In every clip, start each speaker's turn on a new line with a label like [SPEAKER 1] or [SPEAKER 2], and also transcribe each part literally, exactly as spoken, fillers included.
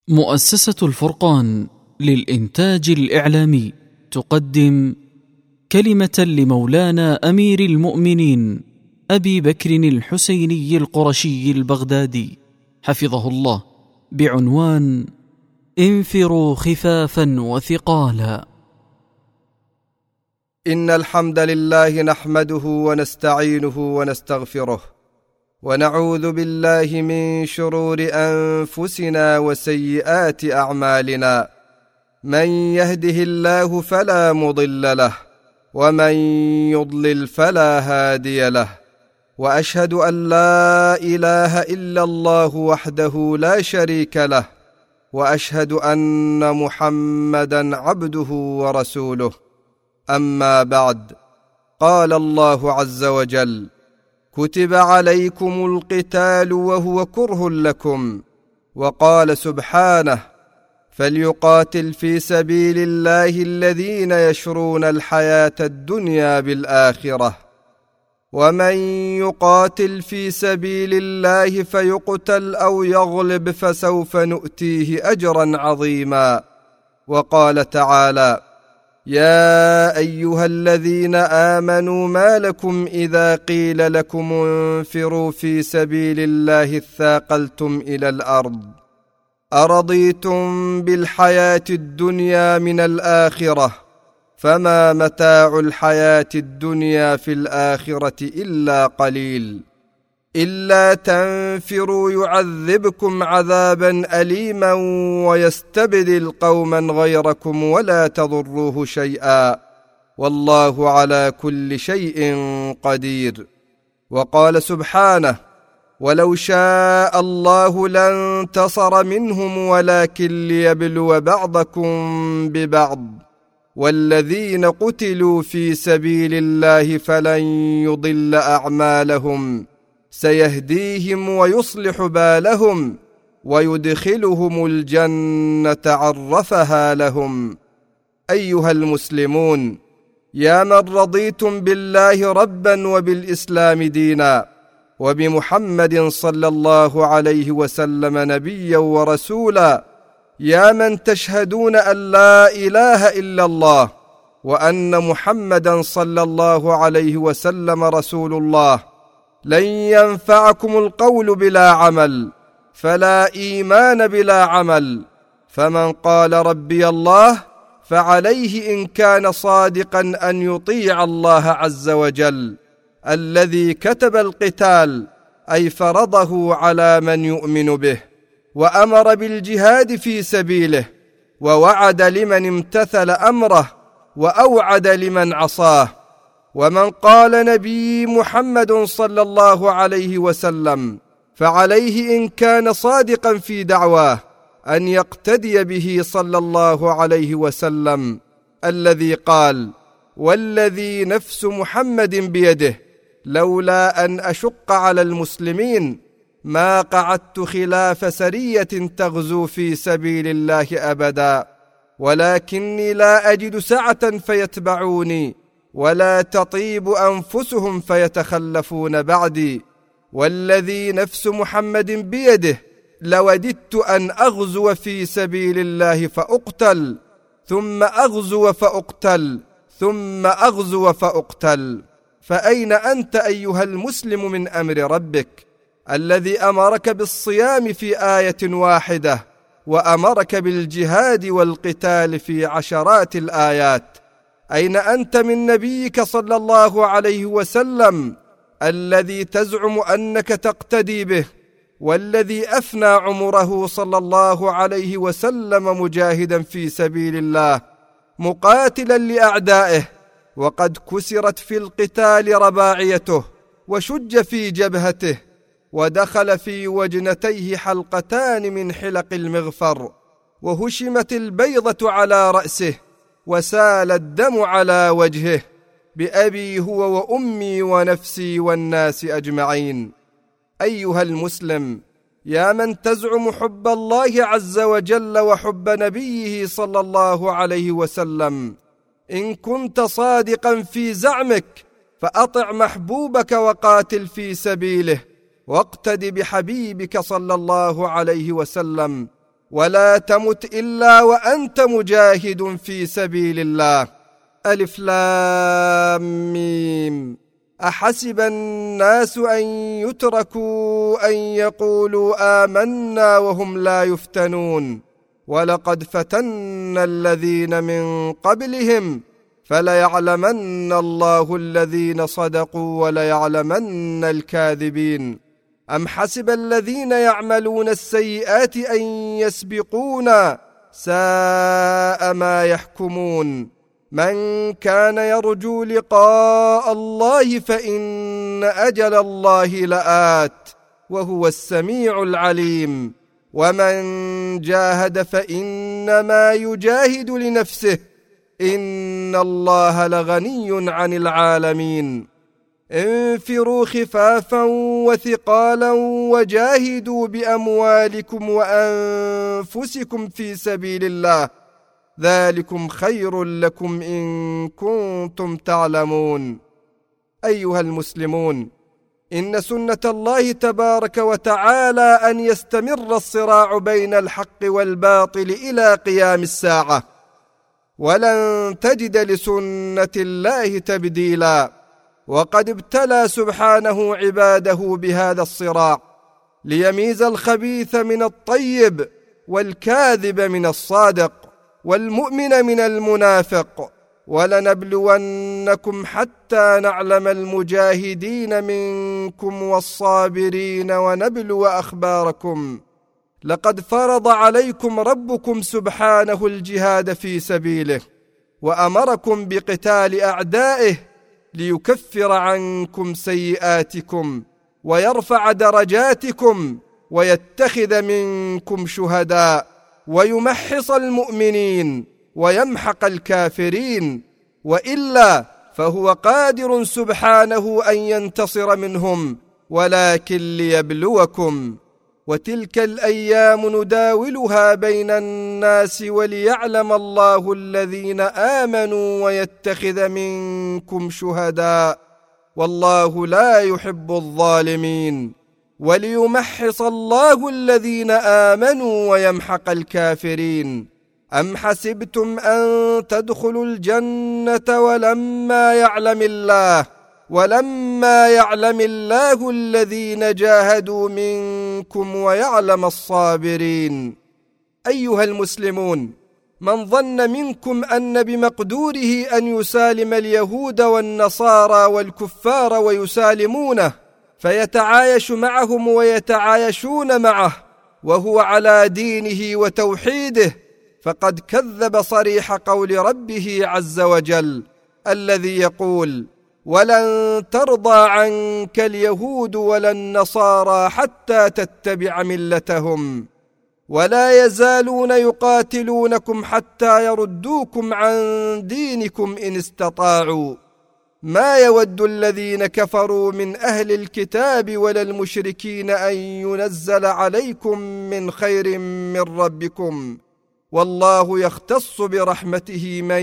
[SPEAKER 1] مؤسسة الفرقان للإنتاج الإعلامي تقدم كلمة لمولانا أمير المؤمنين أبي بكر الحسيني القرشي البغدادي حفظه الله بعنوان انفروا خفافا وثقالا.
[SPEAKER 2] إن الحمد لله نحمده ونستعينه ونستغفره ونعوذ بالله من شرور أنفسنا وسيئات أعمالنا، من يهده الله فلا مضل له ومن يضلل فلا هادي له، وأشهد أن لا إله إلا الله وحده لا شريك له، وأشهد أن محمدا عبده ورسوله. أما بعد، قال الله عز وجل: كتب عليكم القتال وهو كره لكم. وقال سبحانه: فليقاتل في سبيل الله الذين يشرون الحياة الدنيا بالآخرة، ومن يقاتل في سبيل الله فيقتل أو يغلب فسوف نؤتيه أجرا عظيما. وقال تعالى: يا أيها الذين آمنوا ما لكم إذا قيل لكم انفروا في سبيل الله اثاقلتم إلى الأرض أرضيتم بالحياة الدنيا من الآخرة فما متاع الحياة الدنيا في الآخرة إلا قليل، إلا تنفروا يعذبكم عذابا أليما ويستبدل قوما غيركم ولا تضروه شيئا، والله على كل شيء قدير. وقال سبحانه: ولو شاء الله لانتصر منهم ولكن ليبلو بعضكم ببعض، والذين قتلوا في سبيل الله فلن يضل أعمالهم، سيهديهم ويصلح بالهم ويدخلهم الجنة عرفها لهم. أيها المسلمون، يا من رضيتم بالله ربا وبالإسلام دينا وبمحمد صلى الله عليه وسلم نبيا ورسولا، يا من تشهدون أن لا إله إلا الله وأن محمدا صلى الله عليه وسلم رسول الله، لن ينفعكم القول بلا عمل، فلا إيمان بلا عمل. فمن قال ربي الله فعليه إن كان صادقا أن يطيع الله عز وجل الذي كتب القتال، أي فرضه على من يؤمن به، وأمر بالجهاد في سبيله، ووعد لمن امتثل أمره وأوعد لمن عصاه. ومن قال نبي محمد صلى الله عليه وسلم فعليه إن كان صادقا في دعواه أن يقتدي به صلى الله عليه وسلم الذي قال: والذي نفس محمد بيده لولا أن أشق على المسلمين ما قعدت خلاف سرية تغزو في سبيل الله أبدا، ولكني لا أجد سعة فيتبعوني ولا تطيب أنفسهم فيتخلفون بعدي، والذي نفس محمد بيده لوددت أن أغزو في سبيل الله فأقتل ثم أغزو فأقتل ثم أغزو فأقتل. فأين أنت أيها المسلم من أمر ربك الذي أمرك بالصيام في آية واحدة وأمرك بالجهاد والقتال في عشرات الآيات؟ أين أنت من نبيك صلى الله عليه وسلم الذي تزعم أنك تقتدي به، والذي أفنى عمره صلى الله عليه وسلم مجاهدا في سبيل الله مقاتلا لأعدائه، وقد كسرت في القتال رباعيته وشج في جبهته ودخل في وجنتيه حلقتان من حلق المغفر، وهشمت البيضة على رأسه وسال الدم على وجهه، بأبي هو وأمي ونفسي والناس أجمعين. أيها المسلم، يا من تزعم حب الله عز وجل وحب نبيه صلى الله عليه وسلم، إن كنت صادقا في زعمك فأطع محبوبك وقاتل في سبيله، واقتد بحبيبك صلى الله عليه وسلم، ولا تمت إلا وأنت مجاهد في سبيل الله. ألف لام ميم. أحسب الناس أن يتركوا أن يقولوا آمنا وهم لا يفتنون ولقد فتنا الذين من قبلهم فليعلمن الله الذين صدقوا وليعلمن الكاذبين. أم حسب الذين يعملون السيئات أن يسبقونا ساء ما يحكمون. من كان يرجو لقاء الله فإن أجل الله لآت وهو السميع العليم. ومن جاهد فإنما يجاهد لنفسه إن الله لغني عن العالمين. انفروا خفافا وثقالا وجاهدوا بأموالكم وأنفسكم في سبيل الله ذلكم خير لكم إن كنتم تعلمون. أيها المسلمون، إن سنة الله تبارك وتعالى أن يستمر الصراع بين الحق والباطل إلى قيام الساعة، ولن تجد لسنة الله تبديلا. وقد ابتلى سبحانه عباده بهذا الصراع ليميز الخبيث من الطيب والكاذب من الصادق والمؤمن من المنافق. ولنبلونكم حتى نعلم المجاهدين منكم والصابرين ونبلو أخباركم. لقد فرض عليكم ربكم سبحانه الجهاد في سبيله وأمركم بقتال أعدائه ليكفر عنكم سيئاتكم ويرفع درجاتكم ويتخذ منكم شهداء ويمحص المؤمنين ويمحق الكافرين، وإلا فهو قادر سبحانه أن ينتصر منهم ولكن ليبلوكم. وتلك الأيام نداولها بين الناس وليعلم الله الذين آمنوا ويتخذ منكم شهداء والله لا يحب الظالمين. وليمحص الله الذين آمنوا ويمحق الكافرين. أم حسبتم أن تدخلوا الجنة ولما يعلم الله ولما يعلم الله الذين جاهدوا منكم ويعلم الصابرين. أيها المسلمون، من ظن منكم أن بمقدوره أن يسالم اليهود والنصارى والكفار ويسالمونه فيتعايش معهم ويتعايشون معه وهو على دينه وتوحيده فقد كذب صريح قول ربه عز وجل الذي يقول: ولن ترضى عنك اليهود ولا النصارى حتى تتبع ملتهم ولا يزالون يقاتلونكم حتى يردوكم عن دينكم إن استطاعوا ما يود الذين كفروا من أهل الكتاب ولا المشركين أن ينزل عليكم من خير من ربكم والله يختص برحمته من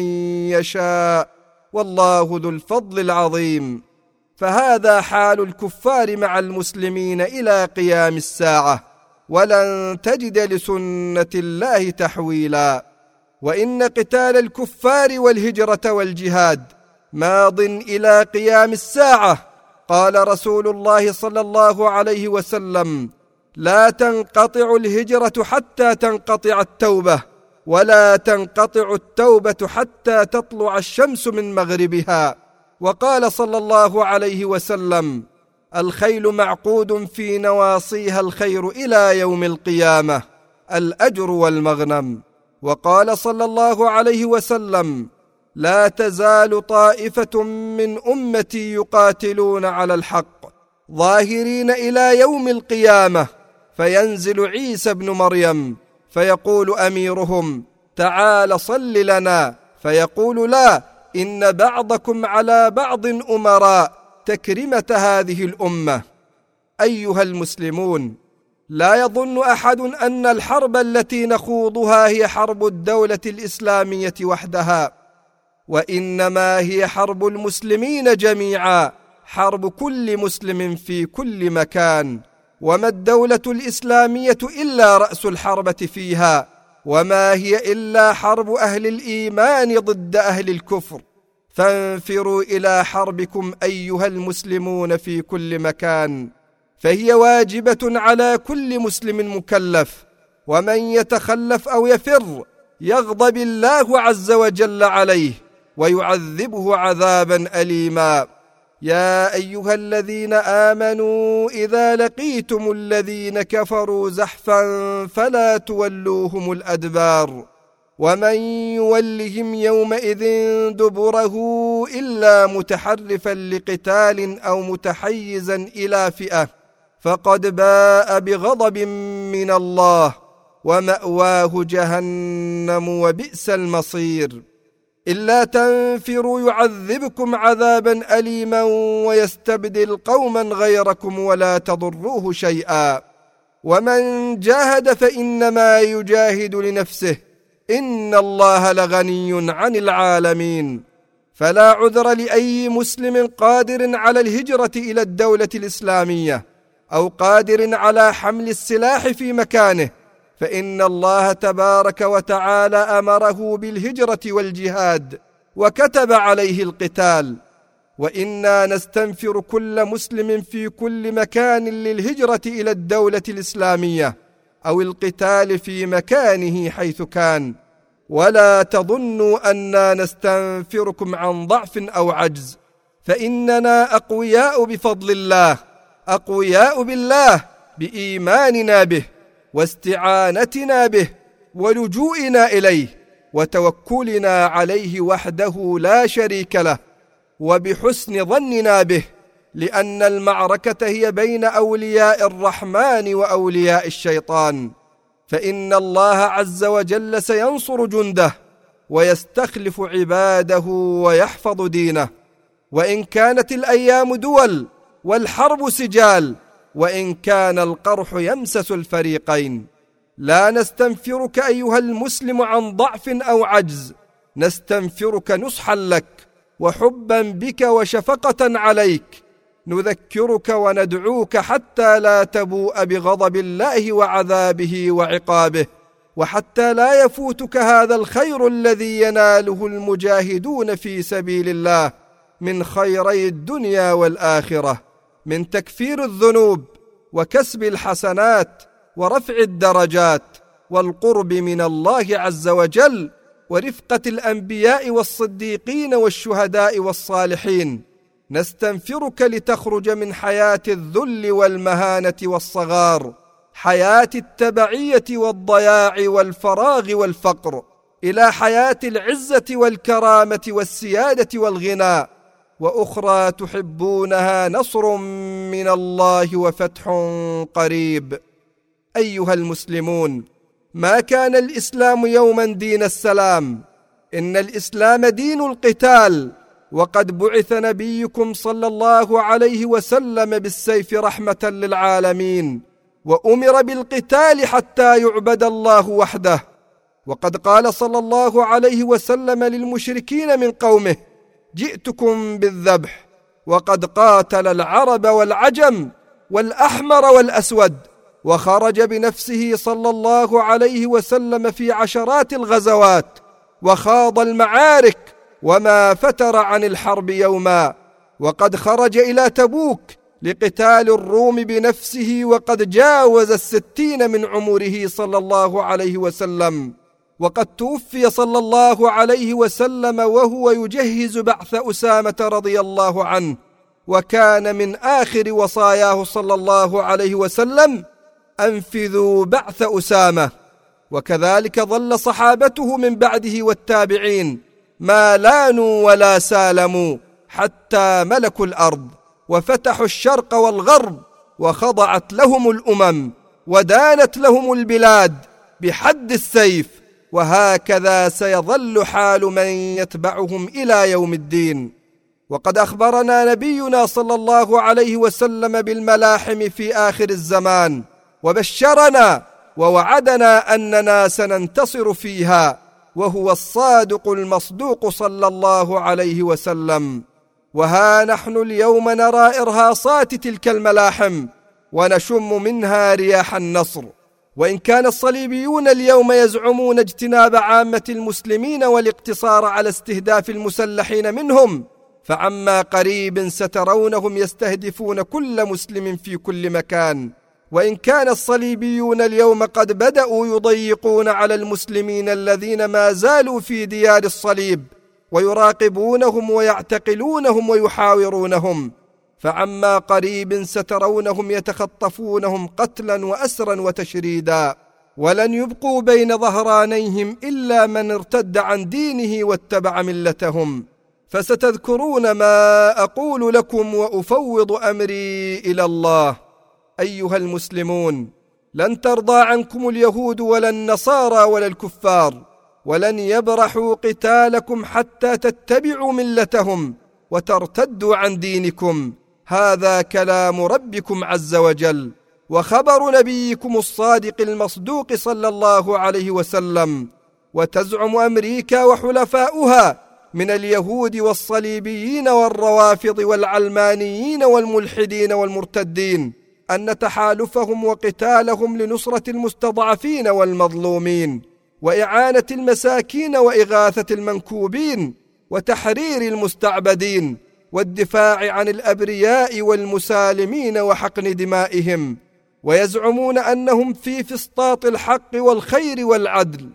[SPEAKER 2] يشاء والله ذو الفضل العظيم. فهذا حال الكفار مع المسلمين إلى قيام الساعة، ولن تجد لسنة الله تحويلا. وإن قتال الكفار والهجرة والجهاد ماض إلى قيام الساعة. قال رسول الله صلى الله عليه وسلم: لا تنقطع الهجرة حتى تنقطع التوبة، ولا تنقطع التوبة حتى تطلع الشمس من مغربها. وقال صلى الله عليه وسلم: الخيل معقود في نواصيها الخير إلى يوم القيامة، الأجر والمغنم. وقال صلى الله عليه وسلم: لا تزال طائفة من أمتي يقاتلون على الحق ظاهرين إلى يوم القيامة، فينزل عيسى بن مريم فيقول أميرهم: تعال صل لنا، فيقول: لا، إن بعضكم على بعض أمراء، تكرمة هذه الأمة. أيها المسلمون، لا يظن أحد أن الحرب التي نخوضها هي حرب الدولة الإسلامية وحدها، وإنما هي حرب المسلمين جميعا، حرب كل مسلم في كل مكان. وما الدولة الإسلامية إلا رأس الحربة فيها، وما هي إلا حرب أهل الإيمان ضد أهل الكفر. فانفروا إلى حربكم أيها المسلمون في كل مكان، فهي واجبة على كل مسلم مكلف، ومن يتخلف أو يفر يغضب الله عز وجل عليه ويعذبه عذابا أليما. يا أيها الذين آمنوا إذا لقيتم الذين كفروا زحفا فلا تولوهم الأدبار، ومن يولهم يومئذ دبره إلا متحرفا لقتال أو متحيزا إلى فئة فقد باء بغضب من الله ومأواه جهنم وبئس المصير. إلا تنفروا يعذبكم عذابا أليما ويستبدل قوما غيركم ولا تضروه شيئا، ومن جاهد فإنما يجاهد لنفسه إن الله لغني عن العالمين. فلا عذر لأي مسلم قادر على الهجرة إلى الدولة الإسلامية أو قادر على حمل السلاح في مكانه، فإن الله تبارك وتعالى أمره بالهجرة والجهاد وكتب عليه القتال، وإنا نستنفر كل مسلم في كل مكان للهجرة إلى الدولة الإسلامية أو القتال في مكانه حيث كان. ولا تظنوا أننا نستنفركم عن ضعف أو عجز، فإننا أقوياء بفضل الله، أقوياء بالله بإيماننا به واستعانتنا به ولجوئنا إليه وتوكلنا عليه وحده لا شريك له، وبحسن ظننا به، لأن المعركة هي بين أولياء الرحمن وأولياء الشيطان، فإن الله عز وجل سينصر جنده ويستخلف عباده ويحفظ دينه. وإن كانت الأيام دول والحرب سجال، وإن كان القرح يمسس الفريقين، لا نستنفرك أيها المسلم عن ضعف أو عجز، نستنفرك نصحا لك وحبا بك وشفقة عليك، نذكرك وندعوك حتى لا تبوء بغضب الله وعذابه وعقابه، وحتى لا يفوتك هذا الخير الذي يناله المجاهدون في سبيل الله من خيري الدنيا والآخرة، من تكفير الذنوب وكسب الحسنات ورفع الدرجات والقرب من الله عز وجل ورفقة الأنبياء والصديقين والشهداء والصالحين. نستنفرك لتخرج من حياة الذل والمهانة والصغار، حياة التبعية والضياع والفراغ والفقر، إلى حياة العزة والكرامة والسيادة والغنى، وأخرى تحبونها نصر من الله وفتح قريب. أيها المسلمون، ما كان الإسلام يوما دين السلام، إن الإسلام دين القتال، وقد بعث نبيكم صلى الله عليه وسلم بالسيف رحمة للعالمين، وأمر بالقتال حتى يعبد الله وحده. وقد قال صلى الله عليه وسلم للمشركين من قومه: جئتكم بالذبح، وقد قاتل العرب والعجم والأحمر والأسود، وخرج بنفسه صلى الله عليه وسلم في عشرات الغزوات وخاض المعارك وما فتر عن الحرب يوما، وقد خرج إلى تبوك لقتال الروم بنفسه وقد جاوز الستين من عمره صلى الله عليه وسلم، وقد توفي صلى الله عليه وسلم وهو يجهز بعث أسامة رضي الله عنه، وكان من آخر وصاياه صلى الله عليه وسلم: أنفذوا بعث أسامة. وكذلك ظل صحابته من بعده والتابعين ما لانوا ولا سالموا حتى ملكوا الأرض وفتحوا الشرق والغرب، وخضعت لهم الأمم ودانت لهم البلاد بحد السيف، وهكذا سيظل حال من يتبعهم إلى يوم الدين. وقد أخبرنا نبينا صلى الله عليه وسلم بالملاحم في آخر الزمان، وبشرنا ووعدنا أننا سننتصر فيها، وهو الصادق المصدوق صلى الله عليه وسلم. وها نحن اليوم نرى إرهاصات تلك الملاحم، ونشم منها رياح النصر. وإن كان الصليبيون اليوم يزعمون اجتناب عامة المسلمين والاقتصار على استهداف المسلحين منهم، فعما قريب سترونهم يستهدفون كل مسلم في كل مكان. وإن كان الصليبيون اليوم قد بدأوا يضيقون على المسلمين الذين ما زالوا في ديار الصليب ويراقبونهم ويعتقلونهم ويحاورونهم، فعما قريب سترونهم يتخطفونهم قتلا وأسرا وتشريدا، ولن يبقوا بين ظهرانيهم إلا من ارتد عن دينه واتبع ملتهم. فستذكرون ما أقول لكم وأفوض أمري إلى الله. أيها المسلمون، لن ترضى عنكم اليهود ولا النصارى ولا الكفار، ولن يبرحوا قتالكم حتى تتبعوا ملتهم وترتدوا عن دينكم. هذا كلام ربكم عز وجل وخبر نبيكم الصادق المصدوق صلى الله عليه وسلم. وتزعم أمريكا وحلفاؤها من اليهود والصليبيين والروافض والعلمانيين والملحدين والمرتدين أن تحالفهم وقتالهم لنصرة المستضعفين والمظلومين وإعانة المساكين وإغاثة المنكوبين وتحرير المستعبدين والدفاع عن الأبرياء والمسالمين وحقن دمائهم. ويزعمون أنهم في فسطاط الحق والخير والعدل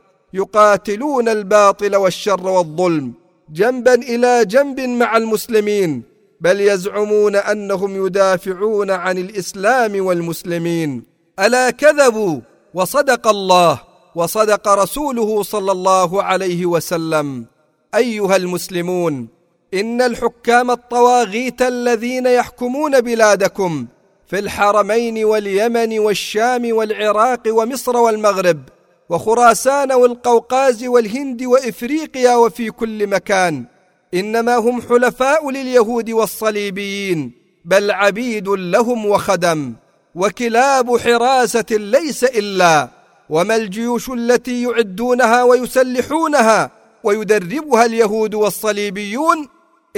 [SPEAKER 2] يقاتلون الباطل والشر والظلم جنبا إلى جنب مع المسلمين، بل يزعمون أنهم يدافعون عن الإسلام والمسلمين. ألا كذبوا وصدق الله وصدق رسوله صلى الله عليه وسلم. أيها المسلمون، إن الحكام الطواغيت الذين يحكمون بلادكم في الحرمين واليمن والشام والعراق ومصر والمغرب وخراسان والقوقاز والهند وإفريقيا وفي كل مكان، إنما هم حلفاء لليهود والصليبيين، بل عبيد لهم وخدم وكلاب حراسة ليس إلا. وما الجيوش التي يعدونها ويسلحونها ويدربها اليهود والصليبيون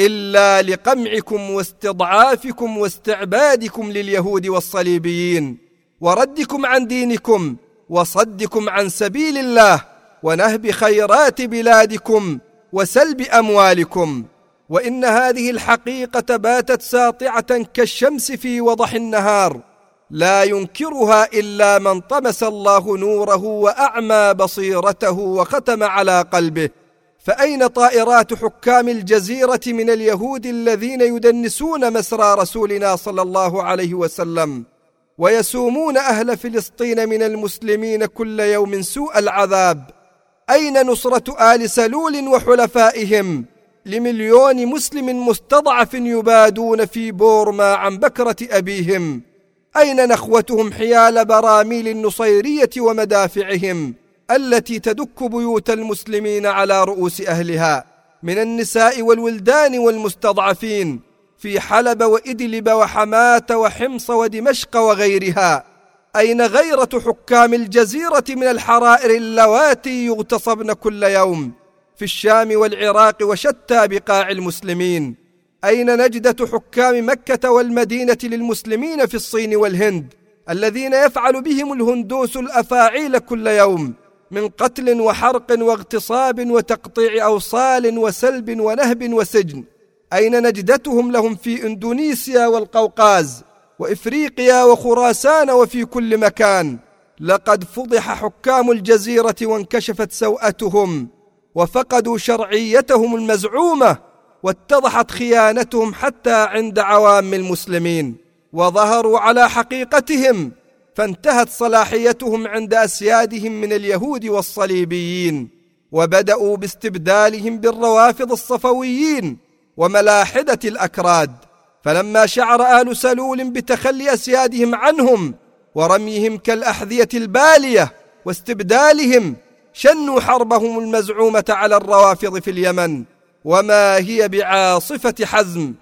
[SPEAKER 2] إلا لقمعكم واستضعافكم واستعبادكم لليهود والصليبيين وردكم عن دينكم وصدكم عن سبيل الله ونهب خيرات بلادكم وسلب أموالكم. وإن هذه الحقيقة باتت ساطعة كالشمس في وضح النهار، لا ينكرها إلا من طمس الله نوره وأعمى بصيرته وختم على قلبه. فأين طائرات حكام الجزيرة من اليهود الذين يدنسون مسرى رسولنا صلى الله عليه وسلم ويسومون أهل فلسطين من المسلمين كل يوم سوء العذاب؟ أين نصرة آل سلول وحلفائهم لمليون مسلم مستضعف يبادون في بورما عن بكرة أبيهم؟ أين نخوتهم حيال براميل النصيرية ومدافعهم التي تدك بيوت المسلمين على رؤوس أهلها من النساء والولدان والمستضعفين في حلب وإدلب وحماة وحمص ودمشق وغيرها؟ أين غيرة حكام الجزيرة من الحرائر اللواتي يغتصبن كل يوم في الشام والعراق وشتى بقاع المسلمين؟ أين نجدة حكام مكة والمدينة للمسلمين في الصين والهند الذين يفعل بهم الهندوس الأفاعيل كل يوم من قتل وحرق واغتصاب وتقطيع أوصال وسلب ونهب وسجن؟ أين نجدتهم لهم في إندونيسيا والقوقاز وإفريقيا وخراسان وفي كل مكان؟ لقد فضح حكام الجزيرة وانكشفت سوءتهم وفقدوا شرعيتهم المزعومة واتضحت خيانتهم حتى عند عوام المسلمين وظهروا على حقيقتهم، فانتهت صلاحيتهم عند أسيادهم من اليهود والصليبيين وبدأوا باستبدالهم بالروافض الصفويين وملاحدة الأكراد. فلما شعر آل سلول بتخلي أسيادهم عنهم ورميهم كالأحذية البالية واستبدالهم، شنوا حربهم المزعومة على الروافض في اليمن، وما هي بعاصفة حزم،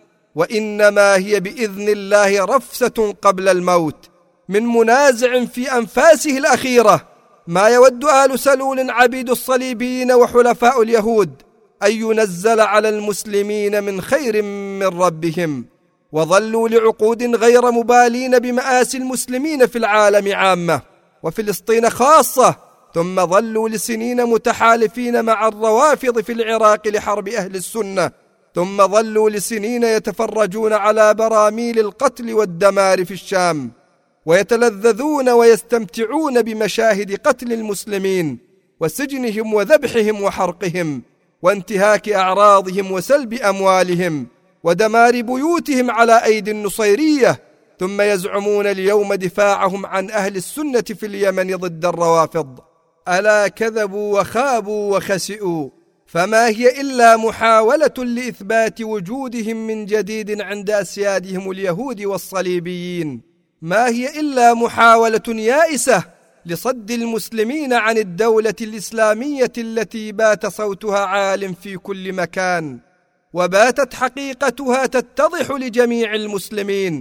[SPEAKER 2] وإنما هي بإذن الله رفسة قبل الموت من منازع في أنفاسه الأخيرة. ما يود آل سلول عبيد الصليبيين وحلفاء اليهود أن ينزل على المسلمين من خير من ربهم، وظلوا لعقود غير مبالين بمآسي المسلمين في العالم عامة وفلسطين خاصة، ثم ظلوا لسنين متحالفين مع الروافض في العراق لحرب أهل السنة، ثم ظلوا لسنين يتفرجون على براميل القتل والدمار في الشام، ويتلذذون ويستمتعون بمشاهد قتل المسلمين وسجنهم وذبحهم وحرقهم وانتهاك أعراضهم وسلب أموالهم ودمار بيوتهم على أيدي النصيرية، ثم يزعمون اليوم دفاعهم عن أهل السنة في اليمن ضد الروافض. ألا كذبوا وخابوا وخسئوا، فما هي إلا محاولة لإثبات وجودهم من جديد عند أسيادهم اليهود والصليبيين، ما هي إلا محاولة يائسة لصد المسلمين عن الدولة الإسلامية التي بات صوتها عال في كل مكان، وباتت حقيقتها تتضح لجميع المسلمين،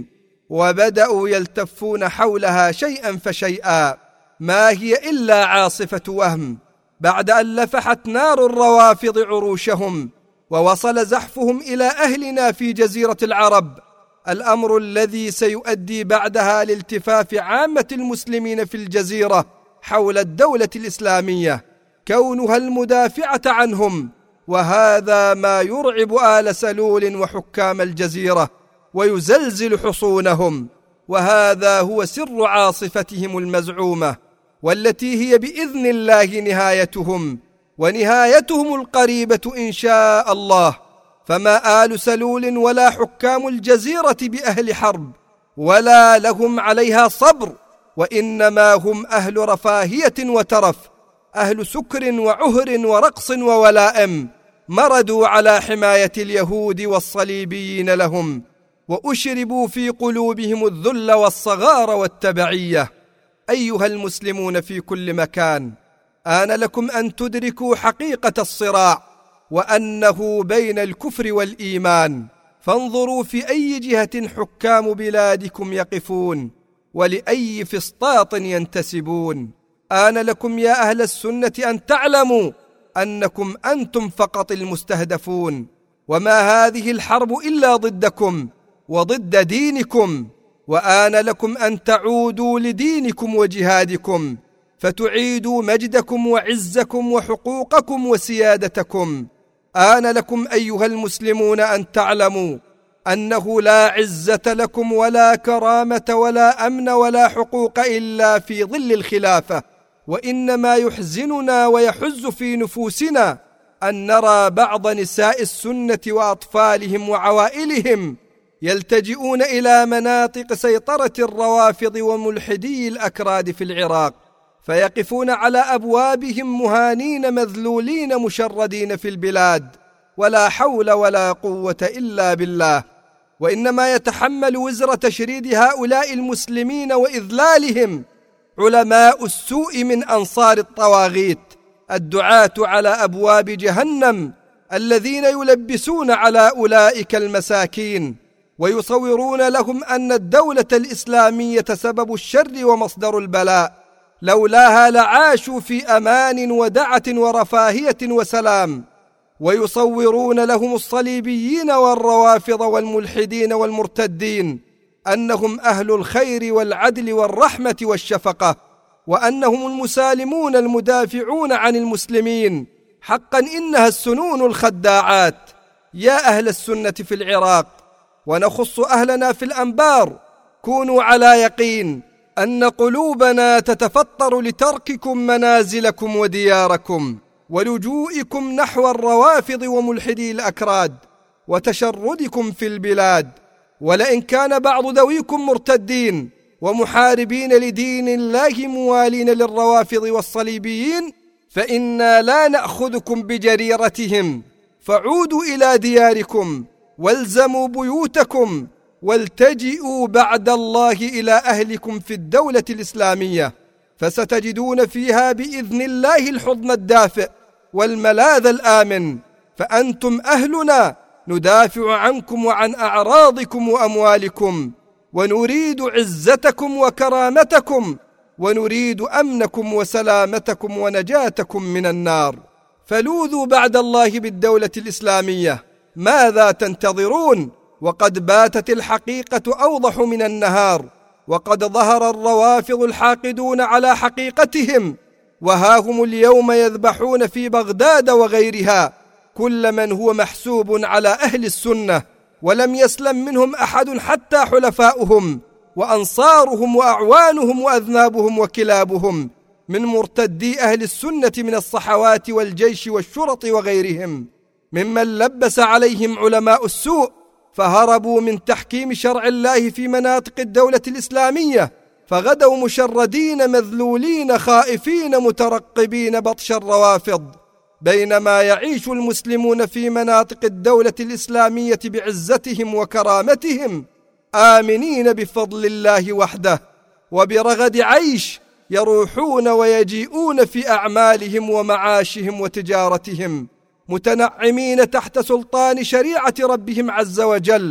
[SPEAKER 2] وبدأوا يلتفون حولها شيئا فشيئا. ما هي إلا عاصفة وهم بعد أن لفحت نار الروافض عروشهم ووصل زحفهم إلى أهلنا في جزيرة العرب، الأمر الذي سيؤدي بعدها لالتفاف عامة المسلمين في الجزيرة حول الدولة الإسلامية كونها المدافعة عنهم، وهذا ما يرعب آل سلول وحكام الجزيرة ويزلزل حصونهم، وهذا هو سر عاصفتهم المزعومة، والتي هي بإذن الله نهايتهم، ونهايتهم القريبة إن شاء الله. فما آل سلول ولا حكام الجزيرة بأهل حرب ولا لهم عليها صبر، وإنما هم أهل رفاهية وترف، أهل سكر وعهر ورقص وولائم، مردوا على حماية اليهود والصليبيين لهم، وأشربوا في قلوبهم الذل والصغار والتبعية. أيها المسلمون في كل مكان، آن لكم أن تدركوا حقيقة الصراع، وأنه بين الكفر والإيمان، فانظروا في أي جهة حكام بلادكم يقفون ولأي فسطاط ينتسبون. آن لكم يا أهل السنة أن تعلموا أنكم أنتم فقط المستهدفون، وما هذه الحرب إلا ضدكم وضد دينكم، وآن لكم أن تعودوا لدينكم وجهادكم فتعيدوا مجدكم وعزكم وحقوقكم وسيادتكم. آن لكم أيها المسلمون أن تعلموا أنه لا عزة لكم ولا كرامة ولا أمن ولا حقوق إلا في ظل الخلافة، وإنما يحزننا ويحز في نفوسنا أن نرى بعض نساء السنة وأطفالهم وعوائلهم يلتجئون إلى مناطق سيطرة الروافض وملحدي الأكراد في العراق، فيقفون على أبوابهم مهانين مذلولين مشردين في البلاد، ولا حول ولا قوة إلا بالله. وإنما يتحمل وزر تشريد هؤلاء المسلمين وإذلالهم علماء السوء من أنصار الطواغيت، الدعاة على أبواب جهنم، الذين يلبسون على أولئك المساكين ويصورون لهم أن الدولة الإسلامية سبب الشر ومصدر البلاء، لولاها لعاشوا في أمان ودعة ورفاهية وسلام، ويصورون لهم الصليبيين والروافض والملحدين والمرتدين أنهم أهل الخير والعدل والرحمة والشفقة، وأنهم المسالمون المدافعون عن المسلمين. حقا إنها السنون الخداعات. يا أهل السنة في العراق، ونخص أهلنا في الأنبار، كونوا على يقين أن قلوبنا تتفطر لترككم منازلكم ودياركم ولجوئكم نحو الروافض وملحدي الأكراد وتشردكم في البلاد. ولئن كان بعض ذويكم مرتدين ومحاربين لدين الله موالين للروافض والصليبيين، فإنا لا نأخذكم بجريرتهم، فعودوا إلى دياركم والزموا بيوتكم والتجئوا بعد الله إلى أهلكم في الدولة الإسلامية، فستجدون فيها بإذن الله الحضن الدافئ والملاذ الآمن، فأنتم أهلنا، ندافع عنكم وعن أعراضكم وأموالكم، ونريد عزتكم وكرامتكم، ونريد أمنكم وسلامتكم ونجاتكم من النار. فلوذوا بعد الله بالدولة الإسلامية، ماذا تنتظرون؟ وقد باتت الحقيقة أوضح من النهار، وقد ظهر الروافض الحاقدون على حقيقتهم، وها هم اليوم يذبحون في بغداد وغيرها كل من هو محسوب على أهل السنة، ولم يسلم منهم أحد حتى حلفاؤهم وأنصارهم وأعوانهم وأذنابهم وكلابهم من مرتدي أهل السنة من الصحوات والجيش والشرط وغيرهم، ممن لبس عليهم علماء السوء فهربوا من تحكيم شرع الله في مناطق الدولة الإسلامية، فغدوا مشردين مذلولين خائفين مترقبين بطش الروافض، بينما يعيش المسلمون في مناطق الدولة الإسلامية بعزتهم وكرامتهم آمنين بفضل الله وحده، وبرغد عيش يروحون ويجيئون في أعمالهم ومعاشهم وتجارتهم، متنعمين تحت سلطان شريعة ربهم عز وجل،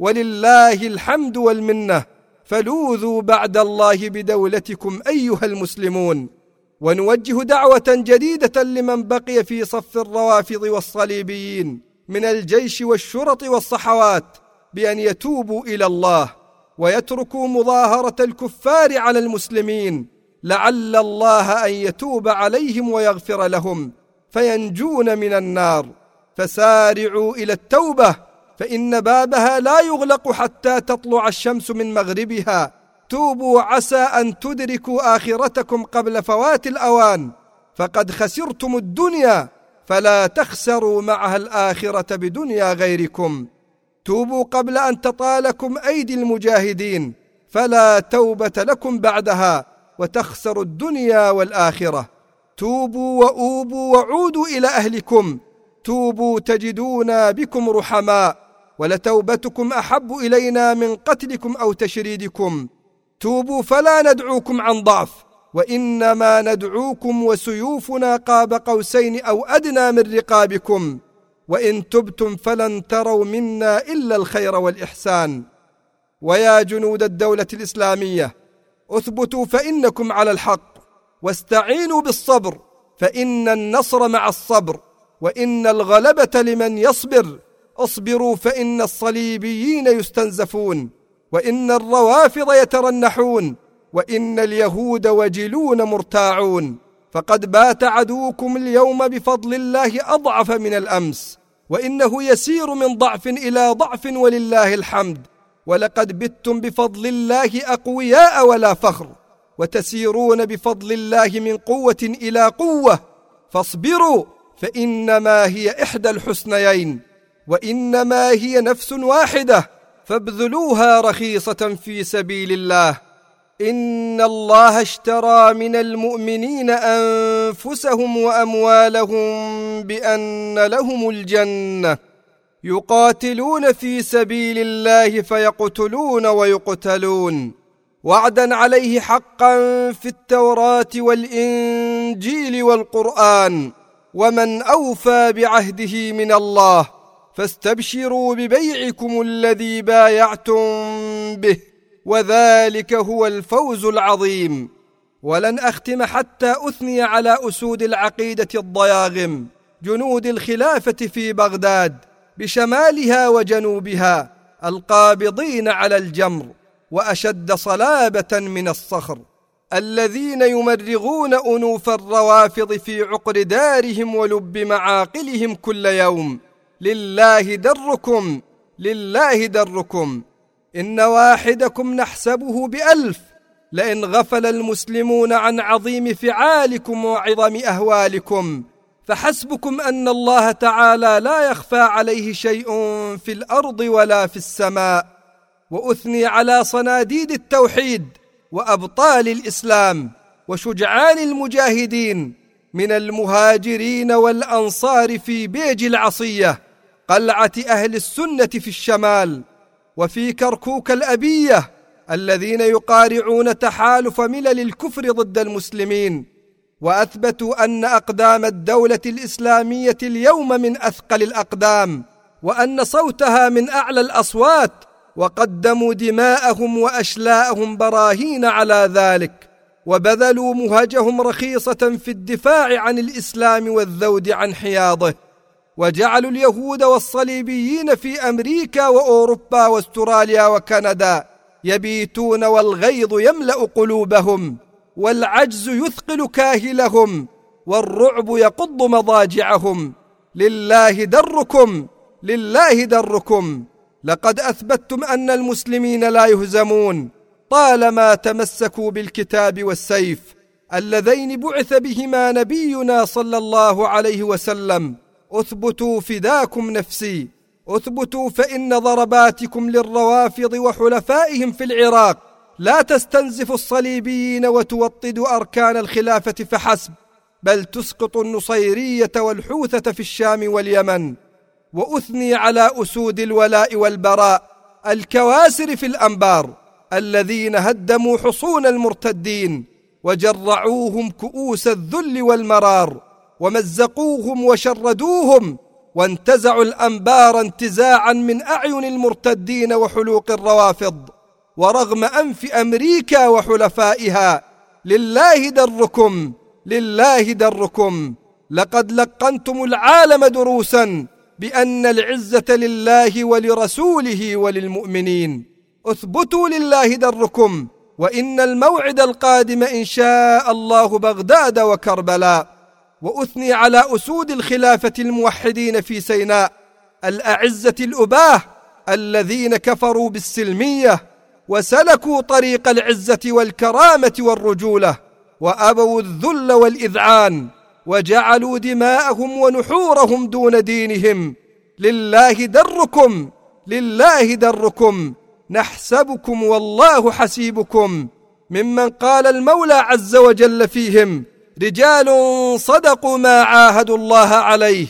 [SPEAKER 2] ولله الحمد والمنة. فلوذوا بعد الله بدولتكم أيها المسلمون. ونوجه دعوة جديدة لمن بقي في صف الروافض والصليبيين من الجيش والشرط والصحوات بأن يتوبوا إلى الله ويتركوا مظاهرة الكفار على المسلمين، لعل الله أن يتوب عليهم ويغفر لهم فينجون من النار. فسارعوا إلى التوبة، فإن بابها لا يغلق حتى تطلع الشمس من مغربها. توبوا عسى أن تدركوا آخرتكم قبل فوات الأوان، فقد خسرتم الدنيا فلا تخسروا معها الآخرة بدنيا غيركم. توبوا قبل أن تطالكم أيدي المجاهدين، فلا توبة لكم بعدها وتخسروا الدنيا والآخرة. توبوا وأوبوا وعودوا إلى أهلكم. توبوا تجدونا بكم رحماء، ولتوبتكم أحب إلينا من قتلكم أو تشريدكم. توبوا فلا ندعوكم عن ضعف، وإنما ندعوكم وسيوفنا قاب قوسين أو أدنى من رقابكم. وإن تبتم فلن تروا منا إلا الخير والإحسان. ويا جنود الدولة الإسلامية، اثبتوا فإنكم على الحق، واستعينوا بالصبر فإن النصر مع الصبر، وإن الغلبة لمن يصبر. اصبروا فإن الصليبيين يستنزفون، وإن الروافض يترنحون، وإن اليهود وجلون مرتاعون. فقد بات عدوكم اليوم بفضل الله أضعف من الأمس، وإنه يسير من ضعف إلى ضعف ولله الحمد. ولقد بتم بفضل الله أقوياء ولا فخر، وتسيرون بفضل الله من قوة إلى قوة. فاصبروا فإنما هي إحدى الحسنيين، وإنما هي نفس واحدة، فابذلوها رخيصة في سبيل الله. إن الله اشترى من المؤمنين أنفسهم وأموالهم بأن لهم الجنة، يقاتلون في سبيل الله فيقتلون ويقتلون، وعدا عليه حقا في التوراة والإنجيل والقرآن، ومن أوفى بعهده من الله. فاستبشروا ببيعكم الذي بايعتم به، وذلك هو الفوز العظيم. ولن أختم حتى أثني على أسود العقيدة الضياغم، جنود الخلافة في بغداد بشمالها وجنوبها، القابضين على الجمر وأشد صلابة من الصخر، الذين يمرغون أنوف الروافض في عقر دارهم ولب معاقلهم كل يوم. لله دركم، لله دركم. إن واحدكم نحسبه بألف، لئن غفل المسلمون عن عظيم فعالكم وعظم أهوالكم، فحسبكم أن الله تعالى لا يخفى عليه شيء في الأرض ولا في السماء. وأثني على صناديد التوحيد وأبطال الإسلام وشجعان المجاهدين من المهاجرين والأنصار في بيج العصية، قلعة أهل السنة في الشمال، وفي كركوك الأبية، الذين يقارعون تحالف ملل الكفر ضد المسلمين، وأثبتوا أن أقدام الدولة الإسلامية اليوم من أثقل الأقدام، وأن صوتها من أعلى الأصوات، وقدموا دماءهم وأشلاءهم براهين على ذلك، وبذلوا مهجهم رخيصة في الدفاع عن الإسلام والذود عن حياضه. وجعلوا اليهود والصليبيين في أمريكا وأوروبا واستراليا وكندا يبيتون والغيظ يملأ قلوبهم، والعجز يثقل كاهلهم، والرعب يقض مضاجعهم. لله دركم، لله دركم. لقد أثبتتم أن المسلمين لا يهزمون طالما تمسكوا بالكتاب والسيف اللذين بعث بهما نبينا صلى الله عليه وسلم. أثبتوا فداكم نفسي، أثبتوا، فإن ضرباتكم للروافض وحلفائهم في العراق لا تستنزف الصليبيين وتوطد أركان الخلافة فحسب، بل تسقط النصيرية والحوثة في الشام واليمن. وأثني على أسود الولاء والبراء الكواسر في الأنبار الذين هدموا حصون المرتدين وجرعوهم كؤوس الذل والمرار، ومزقوهم وشردوهم، وانتزعوا الأنبار انتزاعا من أعين المرتدين وحلوق الروافض. ورغم أنف أمريكا وحلفائها لله دركم، لله دركم. لقد لقنتم العالم دروسا بأن العزة لله ولرسوله وللمؤمنين. اثبتوا لله دركم، وإن الموعد القادم إن شاء الله بغداد وكربلاء. وأثني على أسود الخلافة الموحدين في سيناء الأعزة الأباه الذين كفروا بالسلمية وسلكوا طريق العزة والكرامة والرجولة، وأبوا الذل والإذعان، وجعلوا دماءهم ونحورهم دون دينهم. لله دركم، لله دركم. نحسبكم والله حسيبكم، ممن قال المولى عز وجل فيهم: رجال صدقوا ما عاهدوا الله عليه.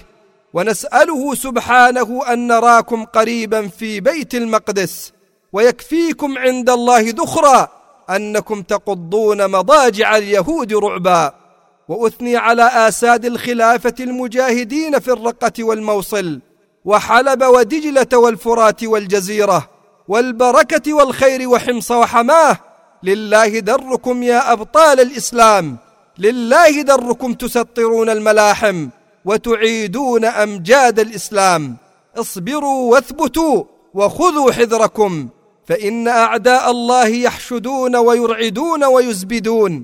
[SPEAKER 2] ونسأله سبحانه أن نراكم قريبا في بيت المقدس، ويكفيكم عند الله ذخرا أنكم تقضون مضاجع اليهود رعبا. وأثني على آساد الخلافة المجاهدين في الرقة والموصل وحلب ودجلة والفرات والجزيرة والبركة والخير وحمص وحماه. لله دركم يا أبطال الإسلام، لله دركم تسطرون الملاحم وتعيدون أمجاد الإسلام. اصبروا واثبتوا وخذوا حذركم، فإن أعداء الله يحشدون ويرعدون ويزبدون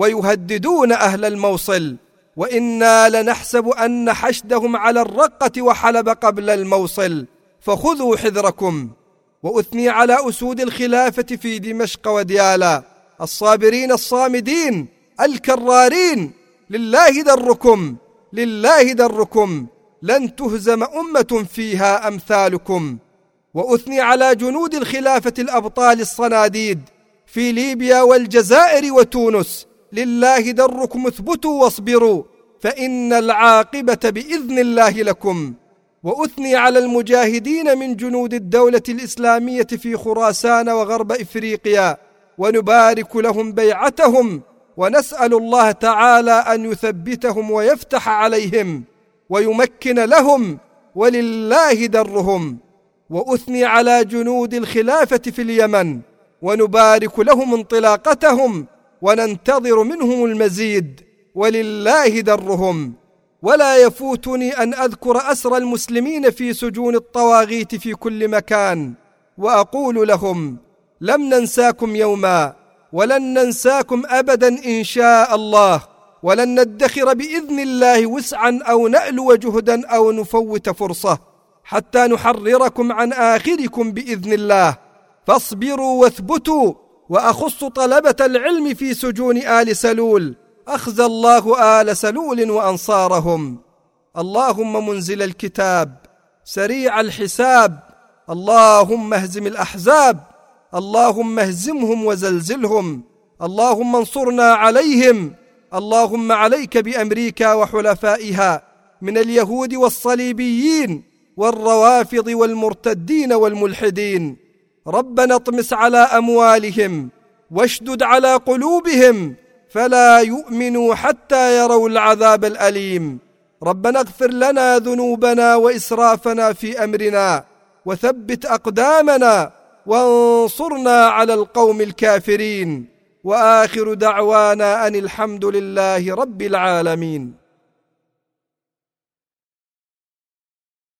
[SPEAKER 2] ويهددون أهل الموصل، وإنا لنحسب أن حشدهم على الرقة وحلب قبل الموصل، فخذوا حذركم. وأثني على أسود الخلافة في دمشق وديالا الصابرين الصامدين الكرارين. لله دركم، لله دركم. لن تهزم أمة فيها أمثالكم. وأثني على جنود الخلافة الأبطال الصناديد في ليبيا والجزائر وتونس. لله دركم، اثبتوا واصبروا، فإن العاقبة بإذن الله لكم. وأثني على المجاهدين من جنود الدولة الإسلامية في خراسان وغرب إفريقيا، ونبارك لهم بيعتهم، ونسأل الله تعالى أن يثبتهم ويفتح عليهم ويمكن لهم، ولله درهم. وأثني على جنود الخلافة في اليمن، ونبارك لهم انطلاقتهم، وننتظر منهم المزيد، ولله درهم. ولا يفوتني أن أذكر أسر المسلمين في سجون الطواغيت في كل مكان، وأقول لهم: لم ننساكم يوما، ولن ننساكم أبدا إن شاء الله، ولن ندخر بإذن الله وسعا أو نألو جهدا أو نفوت فرصة حتى نحرركم عن آخركم بإذن الله. فاصبروا واثبتوا. وأخص طلبة العلم في سجون آل سلول، أخزى الله آل سلول وأنصارهم. اللهم منزل الكتاب سريع الحساب، اللهم اهزم الأحزاب، اللهم اهزمهم وزلزلهم، اللهم انصرنا عليهم. اللهم عليك بأمريكا وحلفائها من اليهود والصليبيين والروافض والمرتدين والملحدين. ربنا اطمس على أموالهم واشدد على قلوبهم فلا يؤمنوا حتى يروا العذاب الأليم. ربنا اغفر لنا ذنوبنا وإسرافنا في أمرنا، وثبت أقدامنا، وانصرنا على القوم الكافرين. وآخر دعوانا أن الحمد لله رب العالمين.